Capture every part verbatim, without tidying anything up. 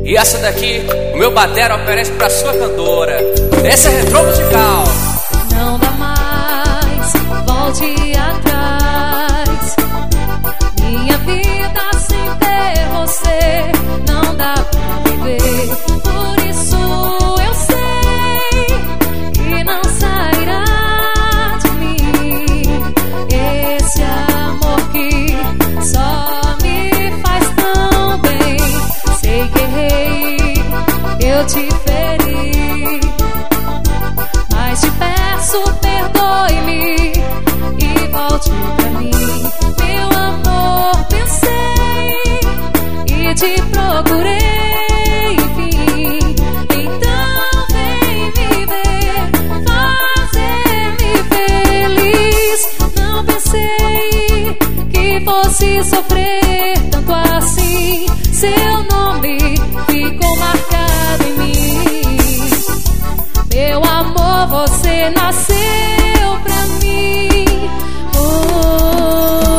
E essa daqui, o meu batera oferece pra sua cantora. Essa é Retrô Musical. Não dá mais, volte atrás. Minha vida sem ter você não dá pra viver. Por isso eu sei que não sairá de mim esse amor que só me faz tão bem. Sei que errei, eu te feri, mas te peço, perdoe-me e volte pra mim. Meu amor, pensei e te procurei, enfim. Então vem me ver, fazer-me feliz. Não pensei que fosse sofrer tanto assim. Seu nome ficou marcado em mim. Meu amor, você nasceu pra mim. Oh,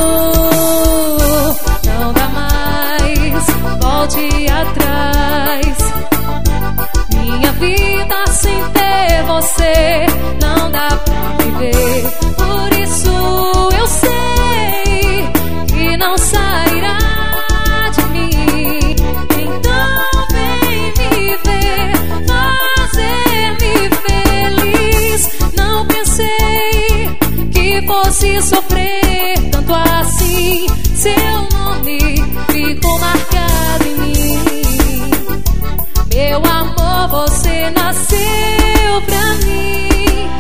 não dá mais, volte atrás. Minha vida sem ter você não dá pra viver. Por isso eu sei que não sairá de mim. Então vem me ver, fazer-me feliz. Não pensei que fosse sofrer tanto assim. Seu nome ficou marcado em mim. Meu amor, você nasceu pra mim.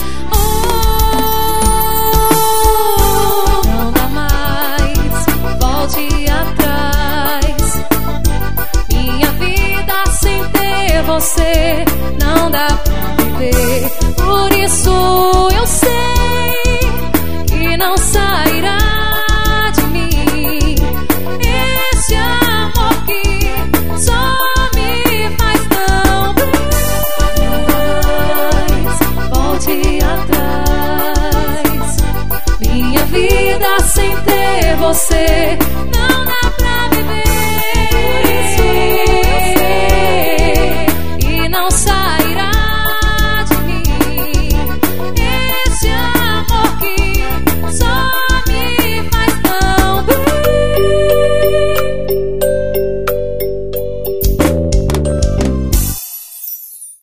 Oh, não dá mais, volte atrás. Minha vida sem ter você não dá pra viver. Por isso eu sei que não sairá de mim esse amor que só me faz tão bem. Volte atrás. Minha vida sem ter você não